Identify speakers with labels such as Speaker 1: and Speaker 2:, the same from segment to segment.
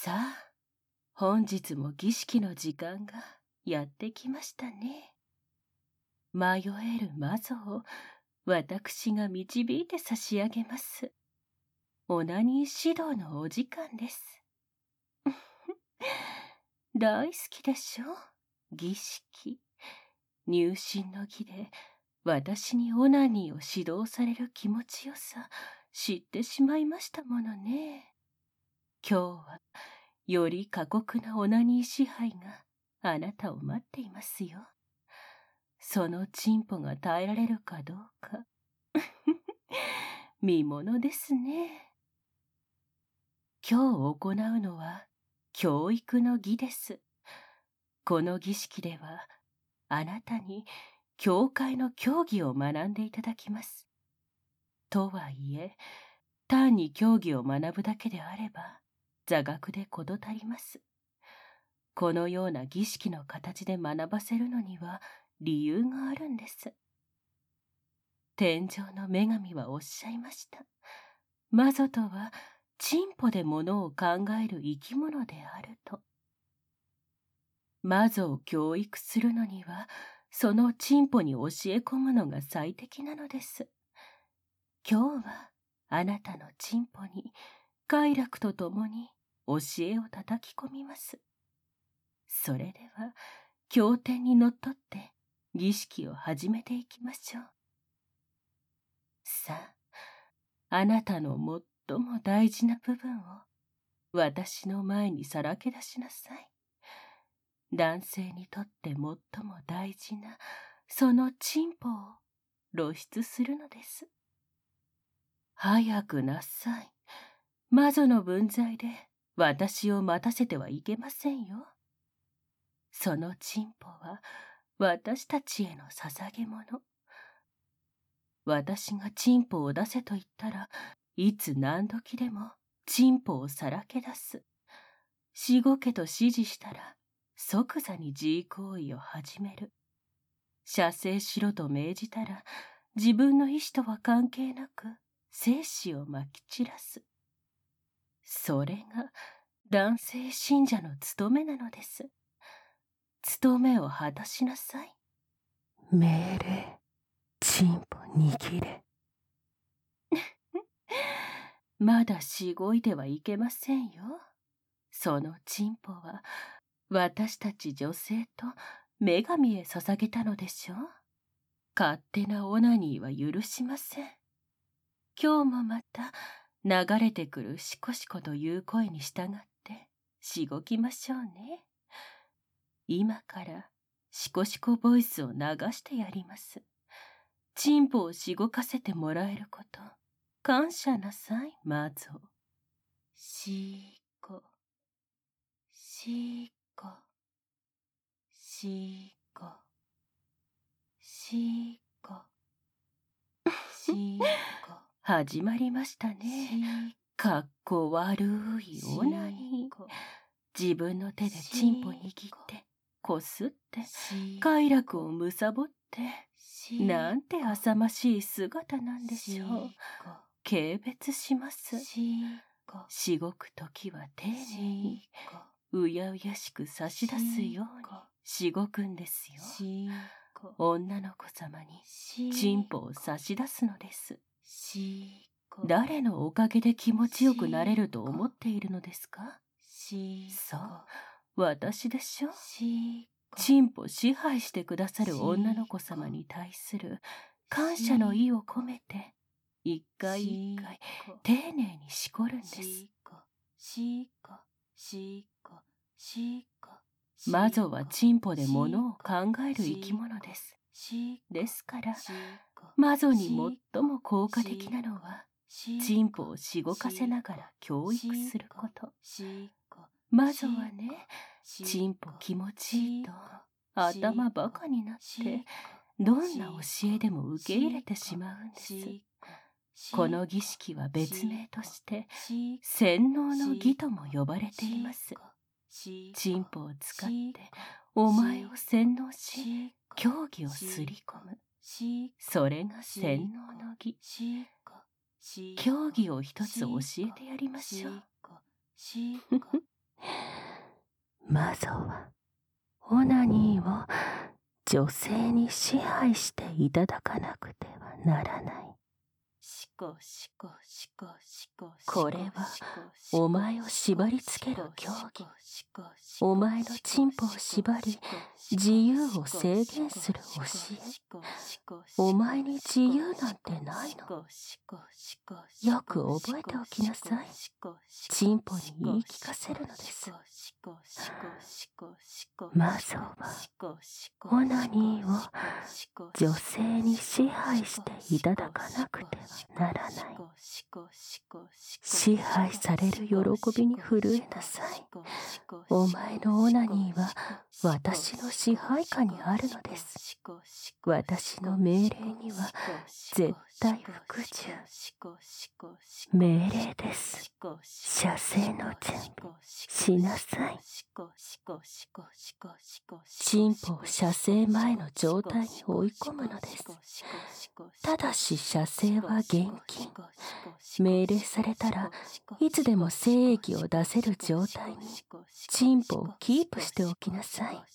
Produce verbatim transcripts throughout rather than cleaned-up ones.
Speaker 1: さあ、本日も儀式の時間がやってきましたね。迷える魔女を私が導いて差し上げます。オナニー指導のお時間です。大好きでしょ、儀式。入信の儀で私にオナニーを指導される気持ちよさ知ってしまいましたものね。今日はより過酷なオナニー支配があなたを待っていますよ。そのチンポが耐えられるかどうか見ものですね。今日行うのは教育の儀です。この儀式ではあなたに教会の教義を学んでいただきます。とはいえ、単に教義を学ぶだけであれば座学で事足ります。このような儀式の形で学ばせるのには理由があるんです。天上の女神はおっしゃいました。魔女とはチンポで物を考える生き物であると。魔女を教育するのにはそのチンポに教え込むのが最適なのです。今日はあなたのチンポに快楽とともに教えを叩き込みます。それでは経典にのっとって儀式を始めていきましょう。さあ、あなたの最も大事な部分を私の前にさらけ出しなさい。男性にとって最も大事なそのチンポを露出するのです。早くなさい。魔女の分際で私を待たせてはいけませんよ。そのチンポは私たちへの捧げ物。私がチンポを出せと言ったらいつ何時でもチンポをさらけ出す。しごけと指示したら即座に自慰行為を始める。射精しろと命じたら自分の意志とは関係なく精子をまき散らす。それが男性信者の務めなのです。務めを果たしなさい。命令、チンポ握れ。まだしごいてはいけませんよ。そのチンポは私たち女性と女神へ捧げたのでしょう。勝手なオナニーは許しません。今日もまた流れてくるシコシコという声に従ってしごきましょうね。今からシコシコボイスを流してやります。チンポをしごかせてもらえること感謝なさい、魔女。しこしこしこしこしこ始まりましたね。かっこ悪いオナニー。自分の手でチンポ握ってこすって快楽をむさぼってなんて浅ましい姿なんでしょう。軽蔑します。しごくときは丁寧にうやうやしく差し出すようにしごくんですよ。女の子様にチンポを差し出すのです。誰のおかげで気持ちよくなれると思っているのですか？そう、私でしょ。チンポ支配してくださる女の子様に対する感謝の意を込めて一回一回丁寧にしこるんです。魔女はチンポで物を考える生き物です。ですから魔女に最も効果的なのはチンポをしごかせながら教育すること。魔女はね、チンポ気持ちいいと頭バカになってどんな教えでも受け入れてしまうんです。この儀式は別名として洗脳の儀とも呼ばれています。チンポを使ってお前を洗脳し教義をすり込む。それが洗脳の儀。教義を一つ教えてやりましょう。 魔女はオナニーを女性に支配していただかなくてはならない。これはお前を縛りつける競技。お前のチンポを縛り、自由を制限する教え。お前に自由なんてないの。よく覚えておきなさい。チンポに言い聞かせるのです。魔女はオナニーを女性に支配していただかなくてはならない。支配される喜びに震えなさい。お前のオナニーは私の支配下にあるのです。私の命令には絶対服従。命令です。射精の準備しなさい。チンポを射精前の状態に追い込むのです。ただし射精は厳禁。命令されたらいつでも精液を出せる状態にチンポをキープしておきなさい。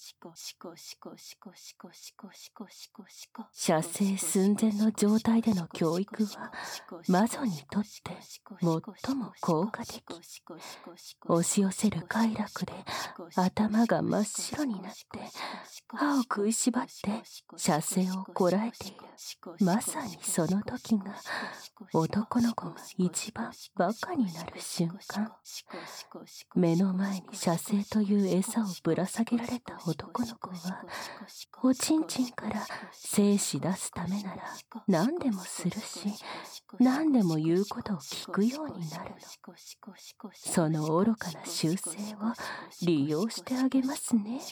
Speaker 1: 射精寸前の状態での教育は魔女にとって最も効果的。押し寄せる快楽で頭が真っ白になって歯を食いしばって射精をこらえている。まさにその時が男の子が一番バカになる瞬間。目の前に射精という餌をぶら下げられた男の子はおちんちんから精子出すためなら何でもするし、何でも言うことを聞くようになるの。その愚かな習性を利用してあげますね。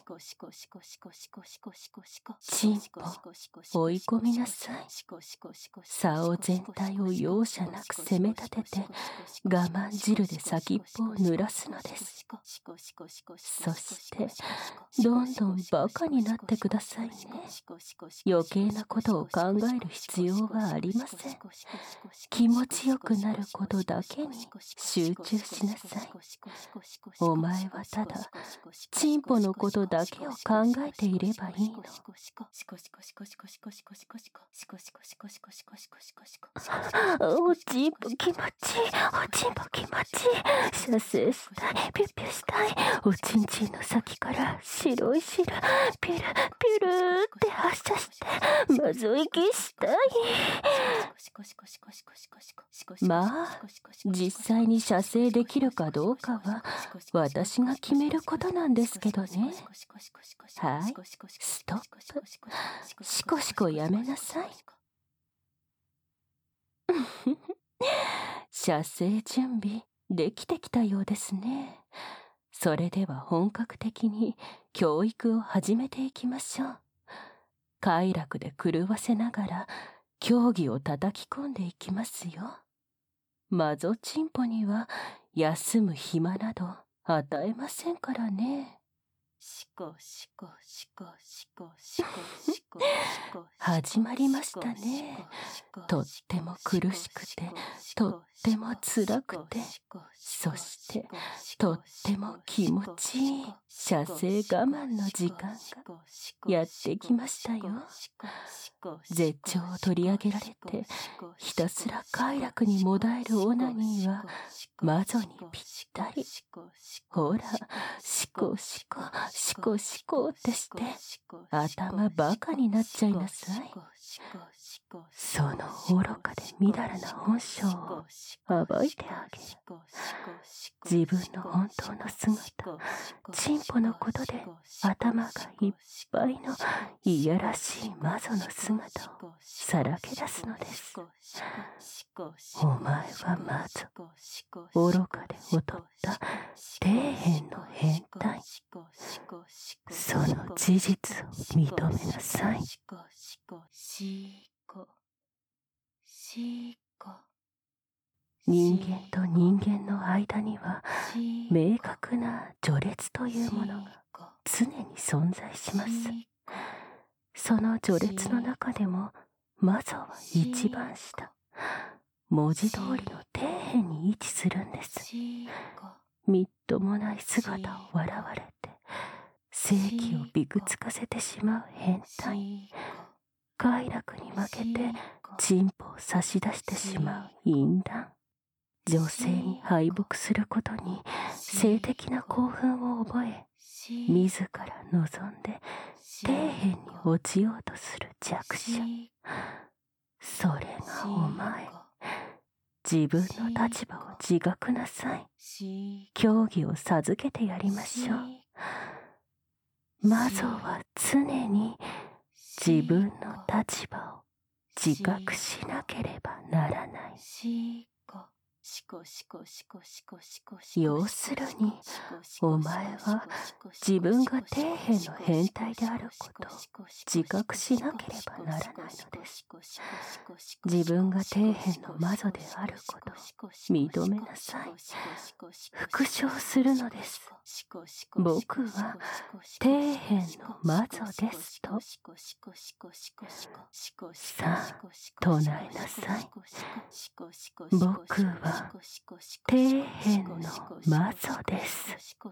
Speaker 1: チンポ追い込みなさい。竿全体を容赦なく攻め立てて我慢汁で先っぽを濡らすのです。そしてどんどんバカになってくださいね。余計なことを考える必要はありません。気持ちよくなることだけに集中しなさい。お前はただチンポのことだけを考えていればいいの。おちんぽ気持ちいい。おちんぽ気持ちいい。射精したい。ピュッピュしたい。おちんちんの先から白い汁ピュルピュルって発射してまず息したい。まあ実際に射精できるかどうかは私が決めることなんですけどね。はい、ストップ。シコシコやめなさい。射精準備できてきたようですね。それでは本格的に教育を始めていきましょう。快楽で狂わせながら競技を叩き込んでいきますよ。魔女チンポには休む暇など与えませんからね。始まりましたね。とっても苦しくて、とっても辛くて、そしてとっても気持ちいい射精我慢の時間がやってきましたよ。絶頂を取り上げられてひたすら快楽にもだえるオナニーは魔女にぴったり。ほら、シコシコシコシコってして頭バカになっちゃいなさい。その愚かでみだらな本性を暴いてあげる。自分の本当の姿、チンポのことで頭がいっぱいのいやらしい魔女の姿をさらけ出すのです。お前は魔女、愚かで劣った底辺の変態。その事実を認めなさい。シコシコ。人間と人間の間には明確な序列というものが常に存在します。その序列の中でも魔女は一番下、文字通りの底辺に位置するんです。 みっともない姿を笑われて、正気をびくつかせてしまう変態。快楽に負けて、チンポを差し出してしまう淫乱。女性に敗北することに性的な興奮を覚え、自ら望んで底辺に落ちようとする弱者。それがお前。自分の立場を自覚なさい。教義を授けてやりましょう。魔女は常に自分の立場を自覚しなければならない。要するに、お前は自分が底辺の変態であることを自覚しなければならないのです。自分が底辺の魔女であることを認めなさい。復唱するのです。僕は底辺の魔女ですと。さあ、唱えなさい。僕は底辺の魔女です。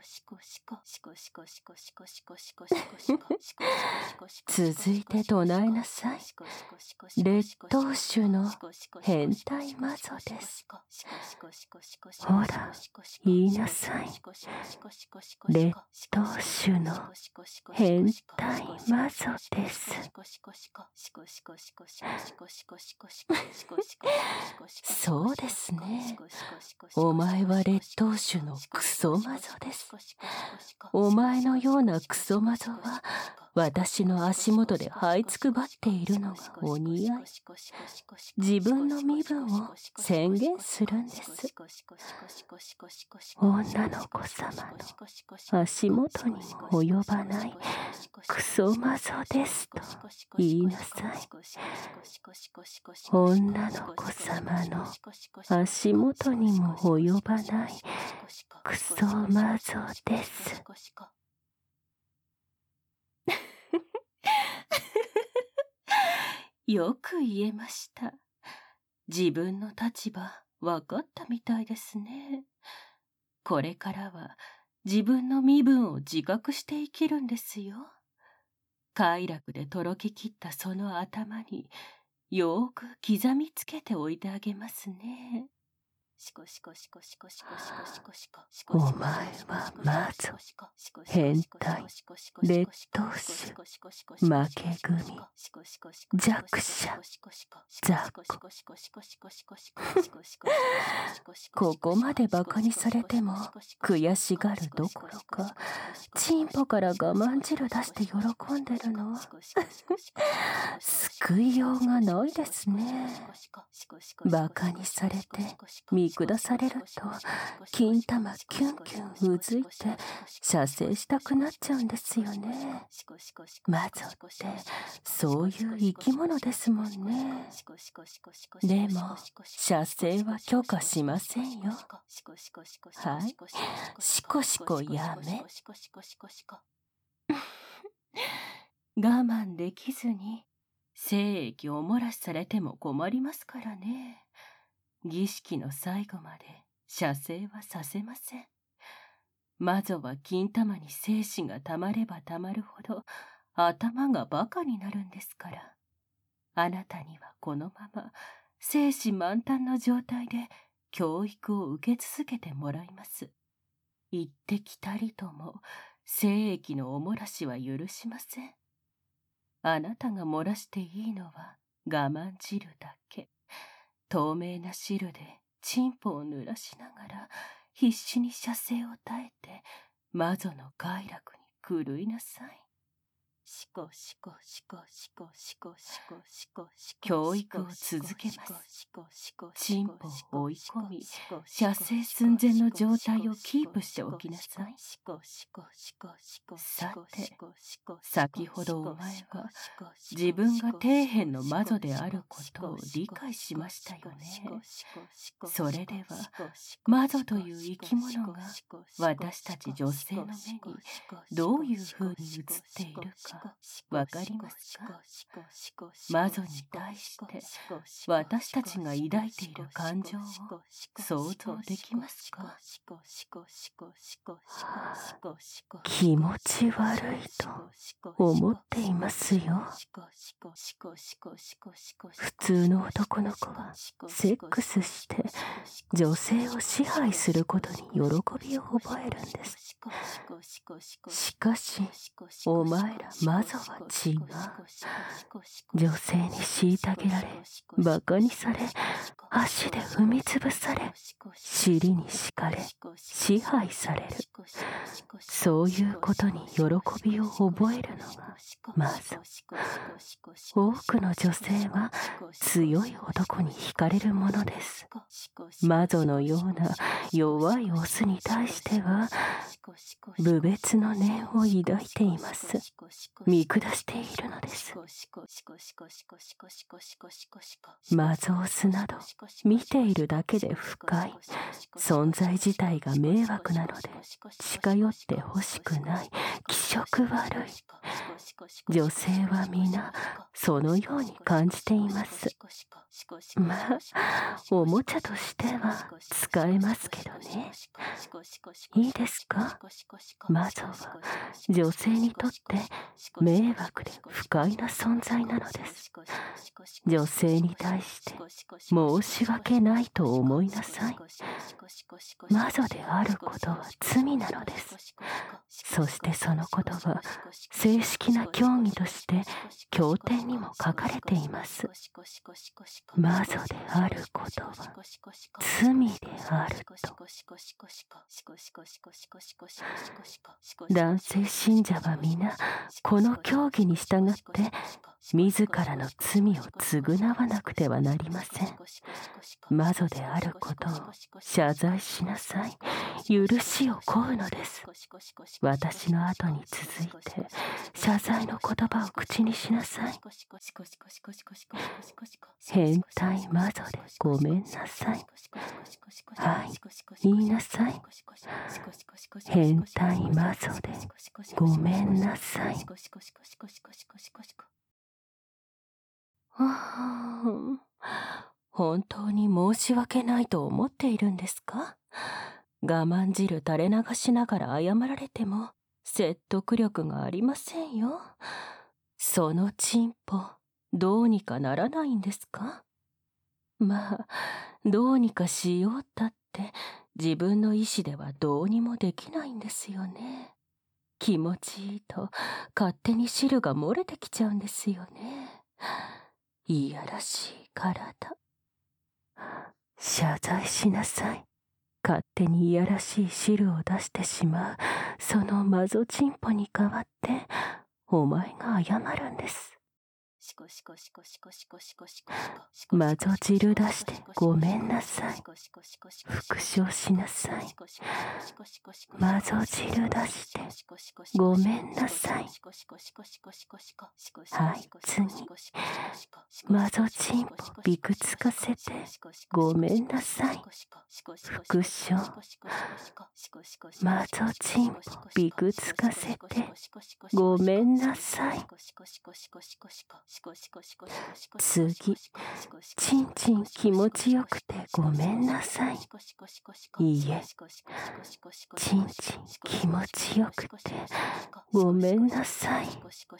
Speaker 1: 続いて唱えなさい。劣等種の変態魔女です。ほら、言いなさい。劣等種の変態魔女です。そうですね。お前は劣等種のクソ魔女です。お前のようなクソ魔女は私の足元で這いつくばっているのがお似合い。自分の身分を宣言するんです。女の子様の足元にも及ばないクソ魔女ですと言いなさい。女の子様の足元にも及ばないクソ魔女です。よく言えました。自分の立場分かったみたいですね。これからは自分の身分を自覚して生きるんですよ。快楽でとろけきったその頭によーく刻みつけておいてあげますね。お前は魔女、変態、劣等種、負け組、弱者、雑魚。ここまでバカにされても悔しがるどころか、チンポから我慢汁出して喜んでるの。救いようがないですね。バカにされて見下されると金玉キュンキュンうずいて射精したくなっちゃうんですよね。魔女ってそういう生き物ですもんね。でも射精は許可しませんよ。はい、シコシコやめ。我慢できずに精液を漏らしされても困りますからね。儀式の最後まで射精はさせません。魔女は金玉に精子がたまればたまるほど頭がバカになるんですから。あなたにはこのまま精子満タンの状態で教育を受け続けてもらいます。一滴たりとも精液のお漏らしは許しません。あなたが漏らしていいのは我慢汁だけ。透明な汁でチンポを濡らしながら必死に射精を耐えて魔女の快楽に狂いなさい。シコシコシコシコシコシコシコシコ。教育を続けます。チンポを追い込み、射精寸前の状態をキープしておきなさい。さて、先ほどお前は自分が底辺の魔女であることを理解しましたよね。それでは、魔女という生き物が私たち女性の目にどういう風に映っているか、 わかりますか？魔女に対して私たちが抱いている感情を想像できますか？
Speaker 2: 気持ち悪いと思っていますよ。普通の男の子はセックスして女性を支配することに喜びを覚えるんです。しかしお前ら魔女は違う。女性に虐げられ、バカにされ、足で踏みつぶされ、尻に敷かれ、支配される。そういうことに喜びを覚えるのが魔女。多くの女性は強い男に惹かれるものです。魔女のような弱いオスに対しては無別の念を抱いています。見下しているのです。魔女オスなど見ているだけで不快、存在自体が迷惑なので近寄ってほしくない、気色悪い。女性は皆そのように感じています。まあ、おもちゃとしては使えますけどね。いいですか？魔女は女性にとって迷惑で不快な存在なのです。女性に対して申し訳ないと思いなさい。魔女であることは罪なのです。そしてそのことは正式な教義として経典にも書かれています。魔女であることは罪であると。男性信者は皆この教義に従って自らの罪を償わなくてはなりません。魔女であることを謝罪しなさい。許しを請うのです。私の後に続いて謝罪の言葉を口にしなさい。変態魔女でごめんなさい。はい、言いなさい。変態魔女でごめんなさい。はあ、本当に申し訳ないと思っているんですか？我慢汁垂れ流しながら謝られても説得力がありませんよ。そのチンポどうにかならないんですか？まあ、どうにかしようったって自分の意志ではどうにもできないんですよね。気持ちいいと勝手に汁が漏れてきちゃうんですよね。いやらしい体。謝罪しなさい。勝手にいやらしい汁を出してしまうそのマゾチンポに代わってお前が謝るんです。マゾ汁出してごめんなさい。復唱しなさい。マゾ汁出してごめんなさい。はい、次。マゾチンポびくつかせてごめんなさい。復唱。マゾチンポびくつかせてごめんなさい。次。ちんちん気持ちよくてごめんなさい。いいえ。ちんちん気持ちよくてごめんなさい。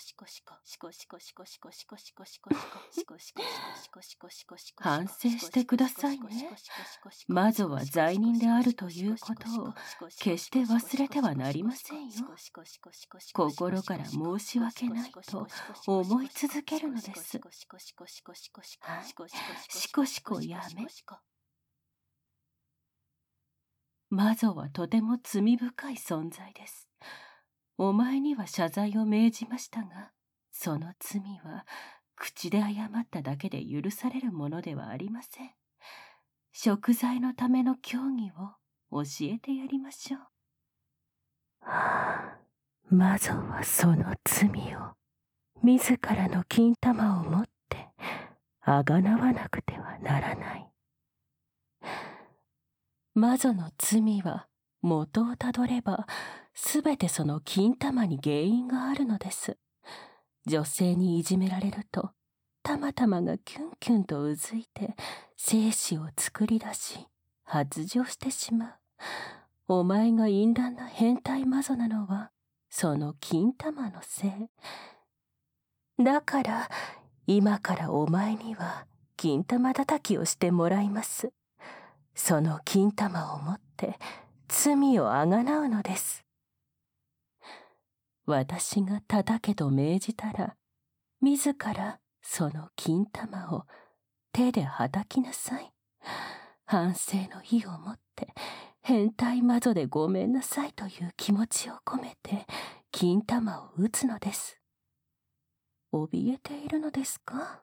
Speaker 1: 反省してくださいね。魔女は罪人であるということを決して忘れてはなりませんよ。心から申し訳ないと思い続けるのです。はい、しこしこやめ。魔女はとても罪深い存在です。お前には謝罪を命じましたが、その罪は口で謝っただけで許されるものではありません。贖罪のための教義を教えてやりましょう。
Speaker 2: はあ、魔女はその罪を自らの金玉を持ってあがなわなくてはならない。魔女の罪は元をたどればすべてその金玉に原因があるのです。 女性にいじめられると、たまたまがキュンキュンとうずいて、精子を作り出し、発情してしまう。お前が淫乱な変態魔女なのは、その金玉のせい。だから、今からお前には、金玉叩きをしてもらいます。その金玉を持って、罪をあがなうのです。私が叩けと命じたら、自らその金玉を手で叩きなさい。反省の意を持って、変態魔女でごめんなさいという気持ちを込めて、金玉を打つのです。怯えているのですか？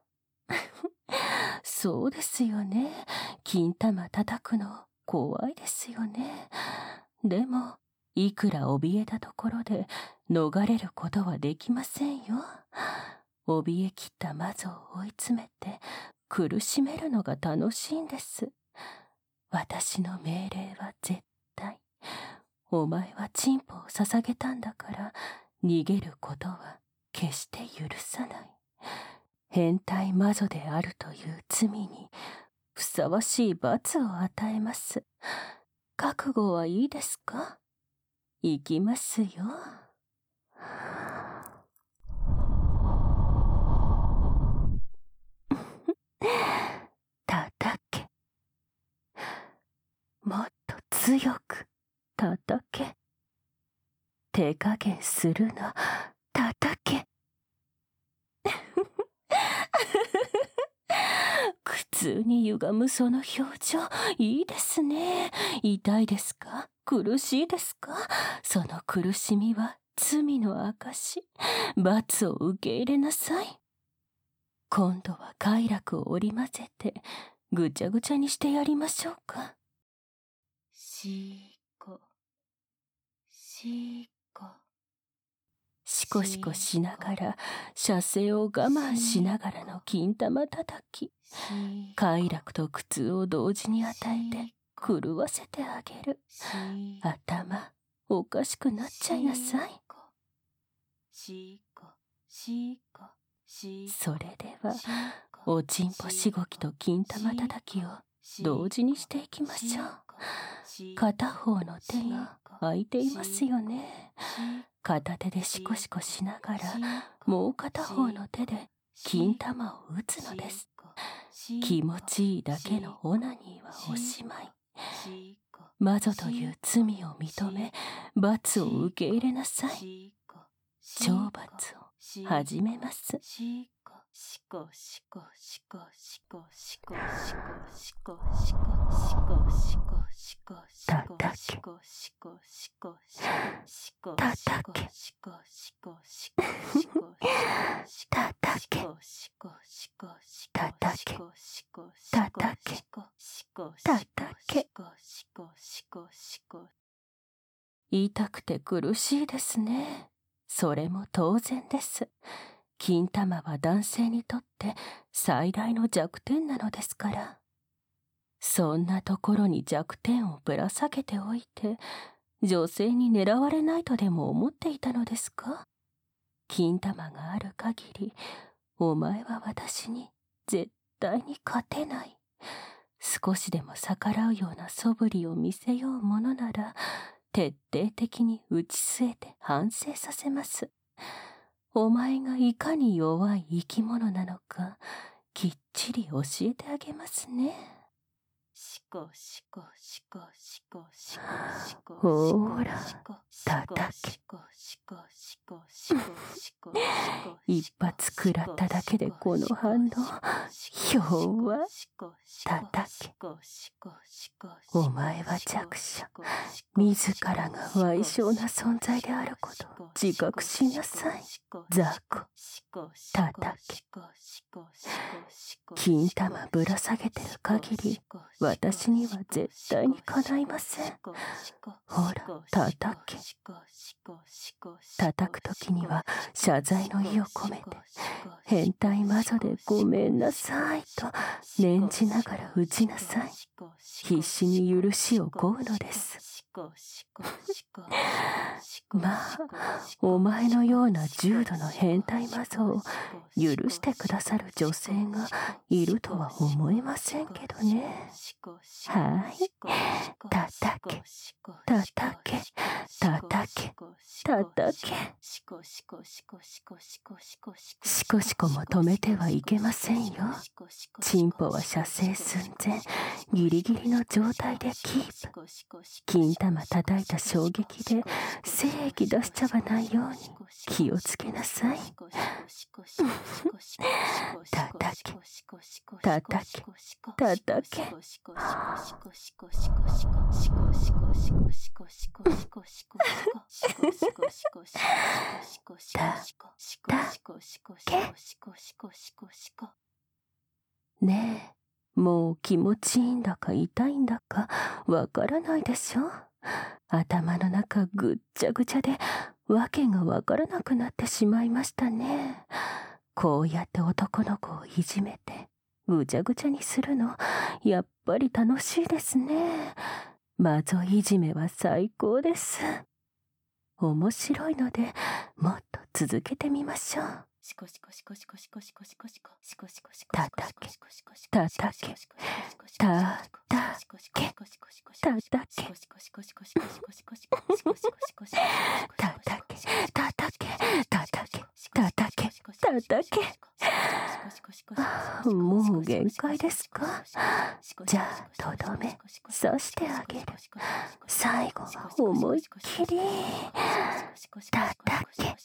Speaker 2: そうですよね。金玉叩くの怖いですよね。でも、いくら怯えたところで逃れることはできませんよ。怯えきった魔女を追い詰めて苦しめるのが楽しいんです。私の命令は絶対。お前はチンポを捧げたんだから逃げることは決して許さない。変態魔女であるという罪にふさわしい罰を与えます。覚悟はいいですか？行きますよ。叩け。もっと強く叩け。手加減するな。叩け。苦痛に歪むその表情、いいですね。痛いですか？苦しいですか？その苦しみは罪の証。罰を受け入れなさい。今度は快楽を織り交ぜて、ぐちゃぐちゃにしてやりましょうか。
Speaker 1: しこ、しこ。
Speaker 2: しこしこしながら、射精を我慢しながらの金玉叩き。快楽と苦痛を同時に与えて、狂わせてあげる。頭、おかしくなっちゃいなさい。それでは、おちんぽしごきと金玉叩きを同時にしていきましょう。片方の手が空いていますよね。片手でシコシコしながら、もう片方の手で金玉を打つのです。気持ちいいだけのオナニーはおしまい。魔女という罪を認め、罰を受け入れなさい。懲罰を始めます。しこしこしこしこしこしこしこしこしこしこしこしこしこしこしこしこしこ叩けしこしこしこしこ叩けしこしこしこ叩けしこ叩けしこしこ叩けしこしこしこ。痛くて苦しいですね。それも当然です。金玉は男性にとって最大の弱点なのですから。そんなところに弱点をぶら下げておいて、女性に狙われないとでも思っていたのですか？金玉がある限り、お前は私に絶対に勝てない。少しでも逆らうような素振りを見せようものなら、徹底的に打ち据えて反省させます。お前がいかに弱い生き物なのか、きっちり教えてあげますね。しこしこしこしこしこしこ。ほーら、叩け。一発食らっただけでこの反応。弱。叩け。お前は弱者。自らが矮小な存在であることを自覚しなさい。雑魚。叩け。金玉ぶら下げてる限り、私には絶対に叶いません。ほら、叩け。叩くときには謝罪の意を込めて、変態魔女でごめんなさいと念じながら打ちなさい。必死に許しを請うのです。 まあ、お前のような重度の変態魔像を許してくださる女性がいるとは思えませんけどね。はい。叩け、叩け、叩け、叩け。しこしこも止めてはいけませんよ。チンポは射精寸前、ギリギリの状態でキープ。金玉叩いた衝撃で精液出しちゃわないように気をつけなさい。叩け、叩け、叩け。ねえ、もう気持ちいいんだか痛いんだかわからないでしょ。頭の中ぐっちゃぐちゃでわけがわからなくなってしまいましたね。こうやって男の子をいじめてぐちゃぐちゃにするのやっぱり楽しいですね。魔女いじめは最高です。面白いのでもっと続けてみましょう。たたけ、たたけ、たたけ、たたけ、たたけ、たたけ、たたけ、たたけ、たたけ。もう限界ですか？じゃあとどめ刺してあげる。最後は思いっきりたたけ。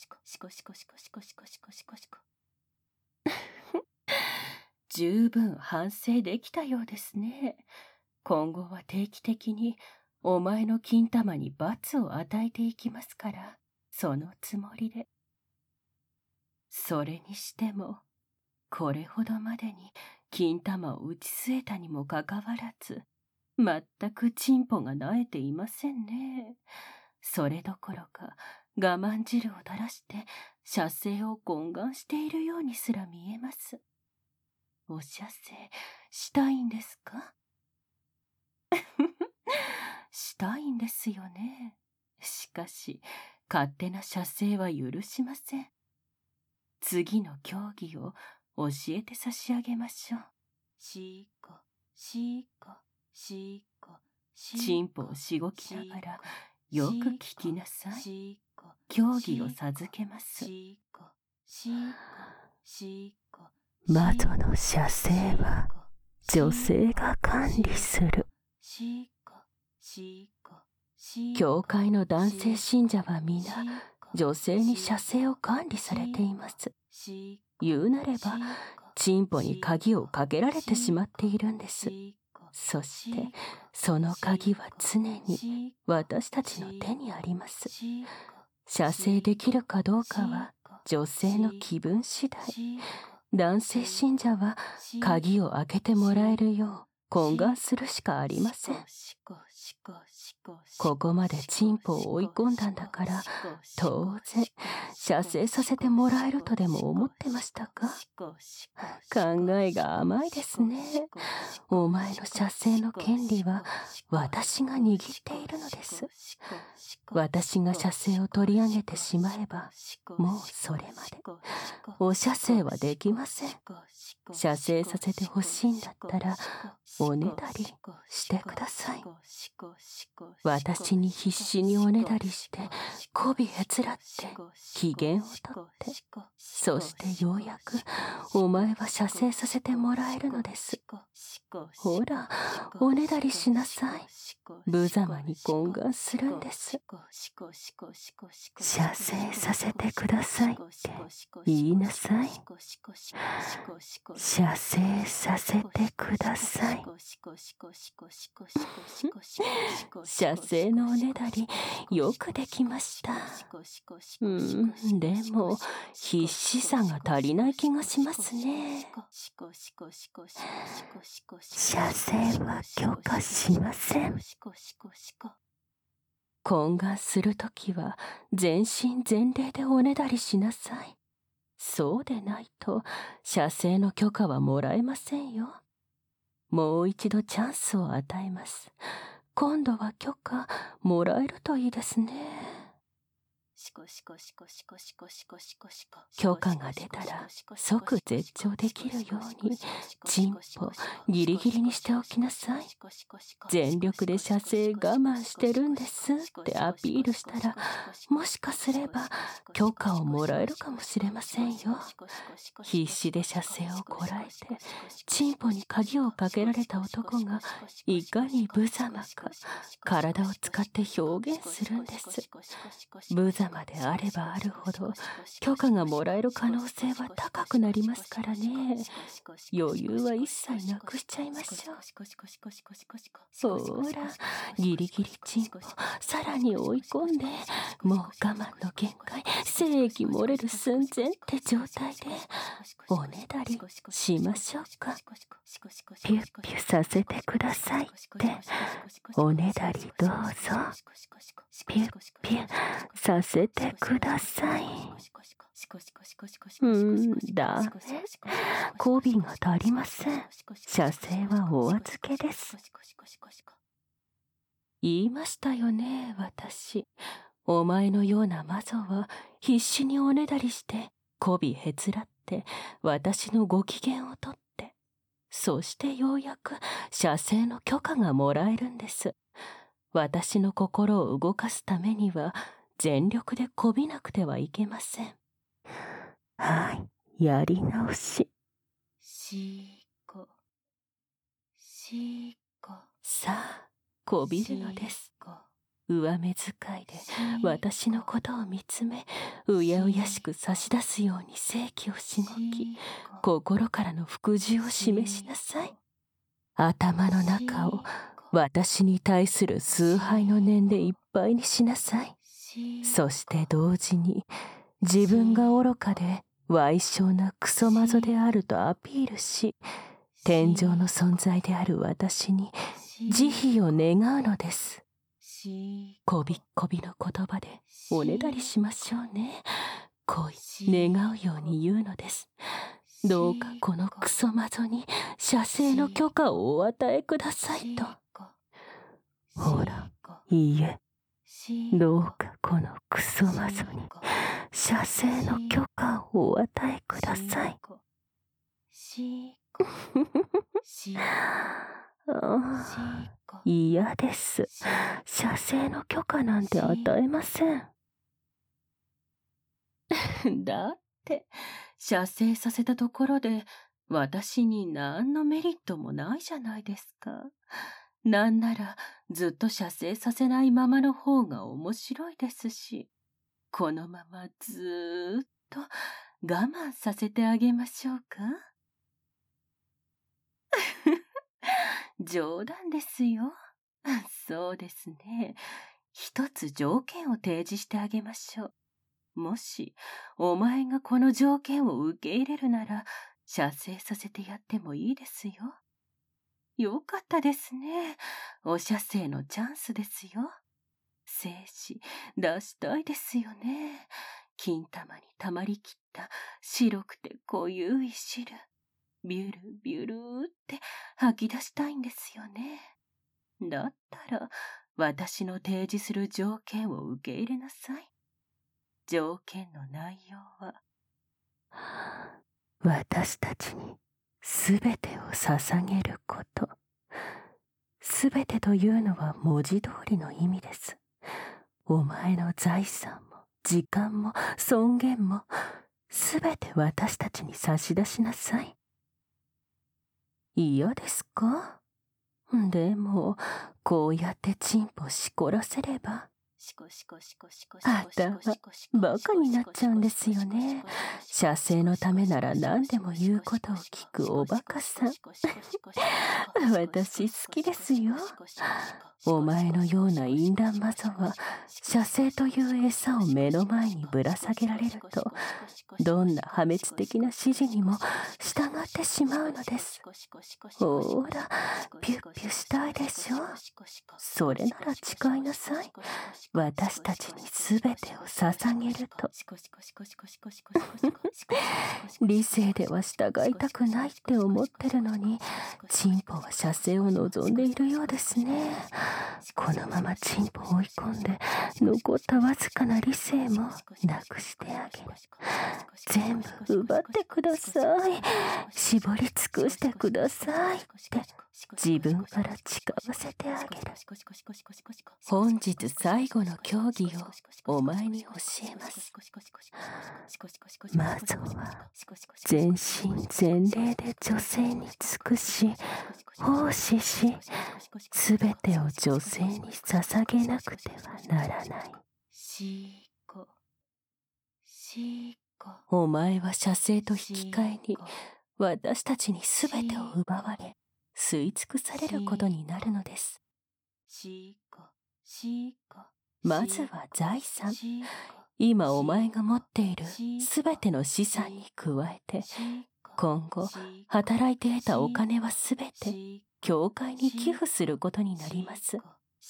Speaker 1: 十分反省できたようですね。今後は定期的にお前の金玉に罰を与えていきますから、そのつもりで。それにしても、これほどまでに金玉を打ち据えたにもかかわらず、全くチンポが萎えていませんね。それどころか、我慢汁を垂らして射精を懇願しているようにすら見えます。お射精したいんですか？したいんですよね。しかし、勝手な射精は許しません。次の競技を教えて差し上げましょう。しこ、しこ、しこ、チンポをしごきながら、よく聞きなさい。競技を授けます。
Speaker 2: 魔女の射精は女性が管理する。教会の男性信者は皆女性に射精を管理されています。言うなればチンポに鍵をかけられてしまっているんです。そしてその鍵は常に私たちの手にあります。射精できるかどうかは女性の気分次第。男性信者は鍵を開けてもらえるよう懇願するしかありません。ここまでチンポを追い込んだんだから当然射精させてもらえるとでも思ってましたか？考えが甘いですね。お前の射精の権利は私が握っているのです。私が射精を取り上げてしまえばもうそれまでお射精はできません。射精させてほしいんだったらおねだりしてください。私に必死におねだりして媚びへつらって機嫌をとって、そしてようやくお前は射精させてもらえるのです。ほらおねだりしなさい。無様に懇願するんです。射精させてくださいって言いなさい。射精させてください。射精のおねだりよくできました。うん、でも必死さが足りない気がしますね。射精は許可しません。懇願するときは全身全霊でおねだりしなさい。そうでないと射精の許可はもらえませんよ。もう一度チャンスを与えます。 今度は許可もらえるといいですね。許可が出たら即絶頂できるようにチンポギリギリにしておきなさい。全力で射精我慢してるんですってアピールしたら、もしかすれば許可をもらえるかもしれませんよ。必死で射精をこらえてチンポに鍵をかけられた男がいかに無様か体を使って表現するんです。無様であればあるほど許可がもらえる可能性は高くなりますからね。余裕は一切なくしちゃいましょう。ほら、ギリギリチンポさらに追い込んで、もう我慢の限界、精液漏れる寸前って状態でおねだりしましょうか。ピュッピュさせてくださいっておねだりどうぞ。ピュッピュさせてください。うーん、ダメ。交尾が足りません。射精はお預けです。言いましたよね、私。お前のような魔女は必死におねだりして媚びへつらって私のご機嫌をとって、そしてようやく射精の許可がもらえるんです。私の心を動かすためには全力でこびなくてはいけません。はい、やり直し。
Speaker 1: しこ、しこ。
Speaker 2: さあ、こびるのです。上目遣いで私のことを見つめ、うやうやしく差し出すように性器をしごき、心からの服従を示しなさい。頭の中を私に対する崇拝の念でいっぱいにしなさい。そして同時に自分が愚かで歪小なクソマゾであるとアピールし、天上の存在である私に慈悲を願うのです。こびっこびの言葉でおねだりしましょうね。恋、願うように言うのです。どうかこのクソマゾに射精の許可をお与えくださいと。ほら、いいえ。どうかこのクソマゾに射精の許可をお与えください。嫌です。射精の許可なんて与えません。
Speaker 1: だって射精させたところで私に何のメリットもないじゃないですか。なんならずっと射精させないままの方が面白いですし、このままずーっと我慢させてあげましょうか。冗談ですよ。そうですね。一つ条件を提示してあげましょう。もしお前がこの条件を受け入れるなら射精させてやってもいいですよ。よかったですね。お射精のチャンスですよ。精子出したいですよね。金玉に溜まりきった白くて濃ゆい汁、ビュルビュルって吐き出したいんですよね。だったら私の提示する条件を受け入れなさい。条件の内容は、
Speaker 2: 私たちにすべてを捧げること。すべてというのは文字通りの意味です。お前の財産も時間も尊厳もすべて私たちに差し出しなさい。嫌ですか？でもこうやってチンポしこらせれば、あたはバカになっちゃうんですよね。射精のためなら何でも言うことを聞くおバカさん。私好きですよ。お前のような淫乱魔女は射精という餌を目の前にぶら下げられると、どんな破滅的な指示にも従ってしまうのです。ほら、ピュッピュしたいでしょ。それなら誓いなさい。 私たちにすべてを捧げると。理性では従いたくないって思ってるのに、チンポは射精を望んでいるようですね。このままチンポを追い込んで、残ったわずかな理性もなくしてあげる。全部奪ってください。絞り尽くしてくださいって自分から誓わせてあげる。
Speaker 1: 本日最後の競技をお前に教えます。
Speaker 2: 魔女は全身全霊で女性に尽くし、奉仕し、すべてを女性に捧げなくてはならない。
Speaker 1: しーこ、しーこ。
Speaker 2: お前は射精と引き換えに私たちにすべてを奪われ、吸い尽くされることになるのです。
Speaker 1: しーこ、しーこ。
Speaker 2: まずは財産。今お前が持っているすべての資産に加えて、今後働いて得たお金はすべて教会に寄付することになります。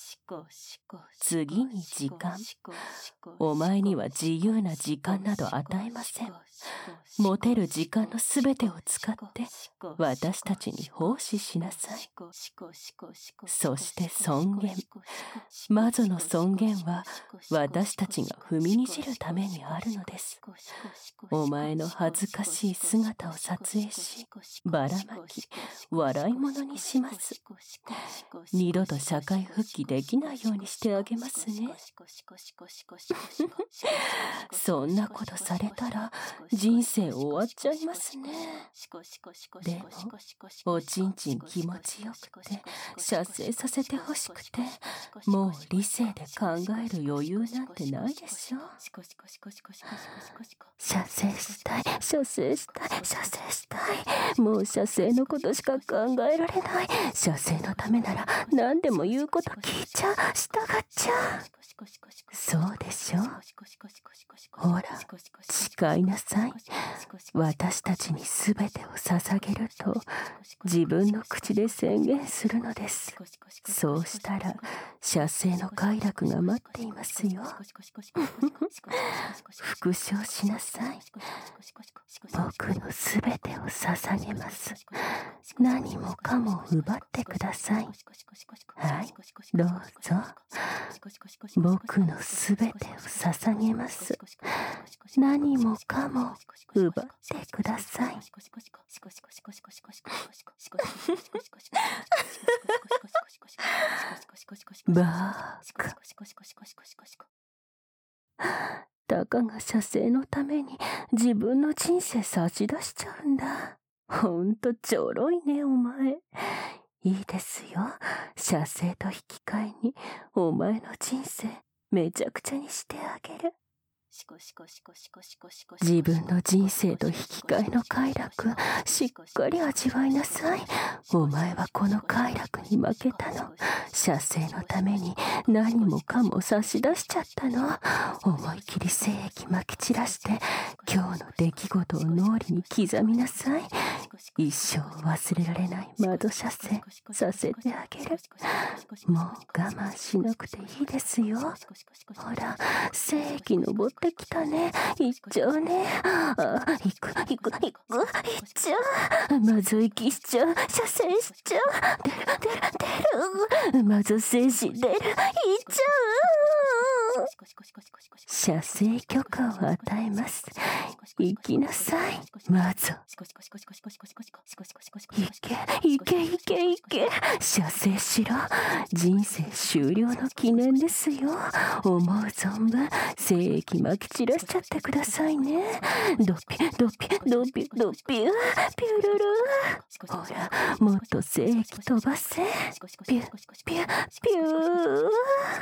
Speaker 2: 次に時間。お前には自由な時間など与えません。持てる時間のすべてを使って私たちに奉仕しなさい。そして尊厳。魔女の尊厳は私たちが踏みにじるためにあるのです。お前の恥ずかしい姿を撮影し、ばらまき、笑い物にします。二度と社会復帰できないようにしてあげますね。そんなことされたら人生終わっちゃいますね。でもおちんちん気持ちよくて射精させてほしくて、もう理性で考える余裕なんてないでしょ。射精したい、射精したい、射精したい。もう射精のことしか考えられない。射精のためなら何でも言うこと聞いちゃう、従っちゃう。そうでしょ。ほら、誓いなさい。私たちにすべてを捧げると自分の口で宣言するのです。そうしたら射精の快楽が待っていますよ。復唱しなさい。僕のすべてを捧げます。何もかも奪ってください。はい、どうぞ。僕のすべてを捧げます。何もかも奪ってください。バーカ。たかが射精のために自分の人生差し出しちゃうんだ。ほんとちょろいね、お前。いいですよ。射精と引き換えにお前の人生めちゃくちゃにしてあげる。自分の人生と引き換えの快楽、しっかり味わいなさい。お前はこの快楽に負けたの。射精のために何もかも差し出しちゃったの。思い切り精液まき散らして今日の出来事を脳裏に刻みなさい。一生忘れられない窓射精させてあげる。もう我慢しなくていいですよ。ほら、精液登ってきたね。いっちゃうね。あ、いくいくいくいっちゃう。まず息しちゃう。射精しちゃう。出る出る出る。まず精子出る。いっちゃう。射精許可を与えます。行きなさい。まずいけいけいけいけ。射精しろ。人生終了の記念ですよ。思う存分精液まき散らしちゃってくださいね。ドピドピドピドピューピュルル。ほら、もっと精液飛ばせ。ピュピュピュー。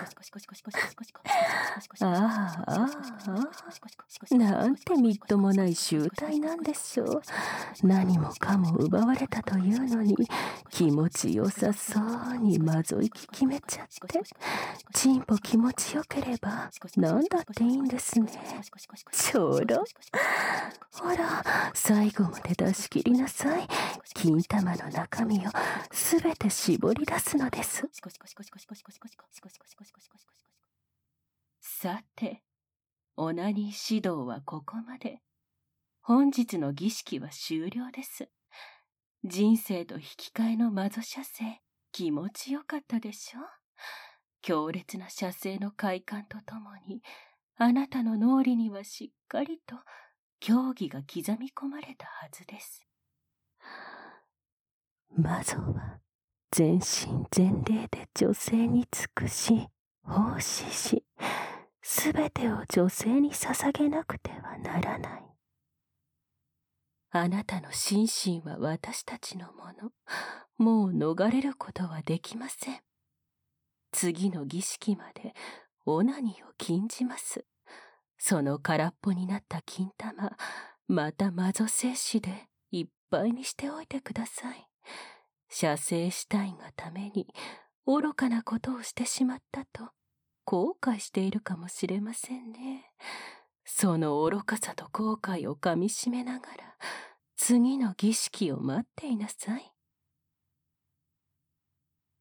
Speaker 2: ああああ、なんてみっともない集体なんでしょう。何もかも奪われたというのに気持ちよさそうにまぞいき決めちゃって、チンポ気持ちよければ何だっていいんですね。ちょろ。ほら、最後まで出し切りなさい。金玉の中身をすべて絞り出すのです。
Speaker 1: さて、オナニー指導はここまで。本日の儀式は終了です。人生と引き換えの魔女射精、気持ちよかったでしょう。強烈な射精の快感とともに、あなたの脳裏にはしっかりと教義が刻み込まれたはずです。
Speaker 2: 魔女は全身全霊で女性に尽くし、奉仕し、すべてを女性に捧げなくてはならない。
Speaker 1: あなたの心身は私たちのもの。もう逃れることはできません。次の儀式までオナニーを禁じます。その空っぽになった金玉、また魔女精子でいっぱいにしておいてください。射精したいがために愚かなことをしてしまったと後悔しているかもしれませんね。その愚かさと後悔をかみしめながら次の儀式を待っていなさい。